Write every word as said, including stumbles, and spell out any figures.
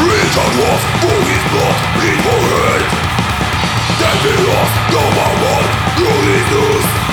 Richard was for his blood, bleed for hate. Then we lost number one, through his news.